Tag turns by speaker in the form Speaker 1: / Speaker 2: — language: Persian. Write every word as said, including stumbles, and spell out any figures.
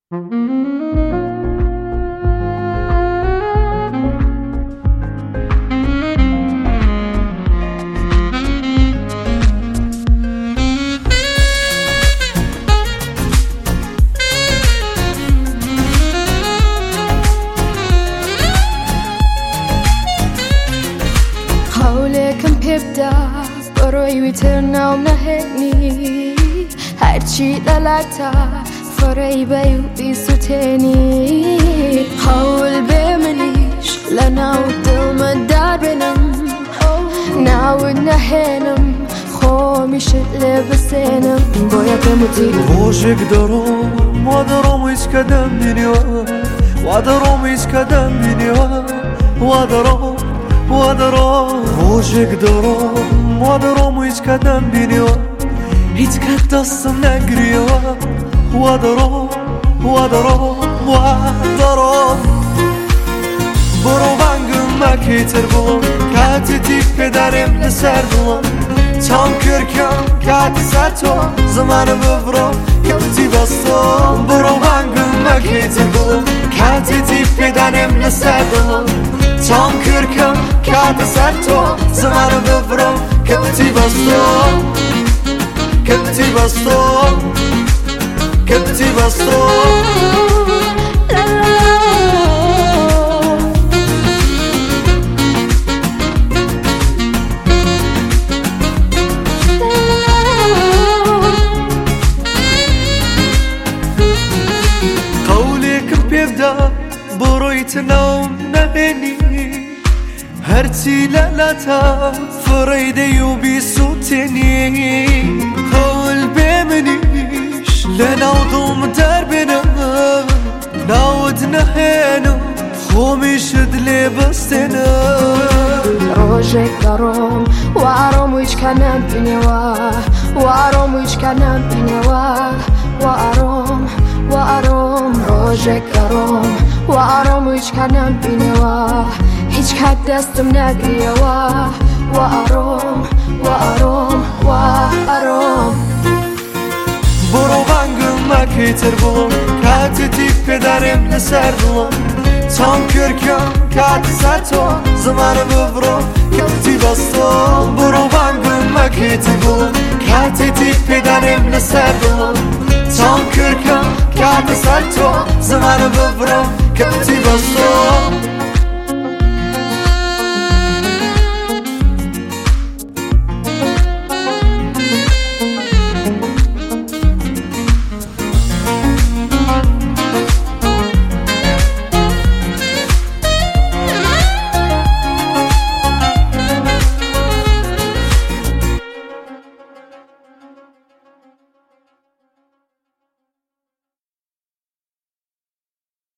Speaker 1: حولكم بيبدأ بروي ويترنا ومنهني هرچی لالتا فرای بیو بیسو تاني حاول بمليش لنعود دل دار بنم نعود نهنم خومش لبسنم باید بموتی
Speaker 2: روشك دارم و دارم ایش کدم بینیوه و دارم ایش کدم بینیوه و دارم و دارم روشك دارم و دارم ایش کدم بینیوه هیچ کد دستم نگریوه و دارم و دارم و دارم برو بانگم مکیتر بولم کاتی تیک پدرم لسر دلم چام کرکم کاتی سر تو زمانه ببرم کبتی بستم برو بانگم مکیتر بولم کاتی تیک پدرم لسر دلم چام کرکم کاتی سر تو زمانه ببرم کبتی بستم کبتی بستم کبتی بستم برويت نوم نهني هرتي لالتا فريدي وبيسوتني حول بمنيش لنوضم دربنا نعود نهنو خومش دلي بستنا
Speaker 1: روجك دارم وعرم ويش كنم بنوا وعرم ويش كنم بنوا وعرم وعرم روجك دارم وعرم ويش كنم بنوا هیچ کد دستم نگریوا وعرم وعرم وعرم
Speaker 2: برو بانگم مکیتر بولم کاتی تیک پدرم لسر دلم چام کرکم کاتی سر تو زمانه ببرم کبتی بستم برو بانگم مکیتر بولم کاتی تیک پدرم لسر دلم چام کرکم کاتی سر تو زمانه ببرم کبتی بستم